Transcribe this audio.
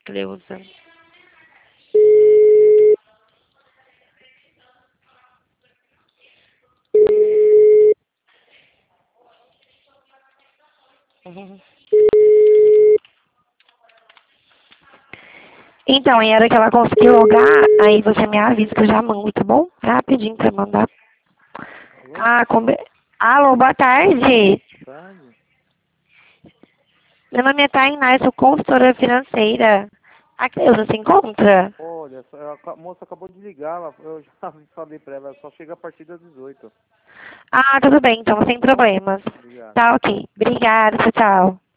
Cleusa. Então, e a hora que ela conseguir logar, aí você me avisa que eu já mando, tá bom? Rapidinho pra mandar. Alô? Ah, Alô, boa tarde. Tarde? Meu nome é Tainá, eu sou consultora financeira. A Cleusa se encontra? Olha, a moça acabou de ligar, eu já falei pra ela, só chega a partir das 18. Ah, tudo bem, então, sem Tá bom? problemas. Obrigado. Tá ok. Obrigada, tchau, tchau.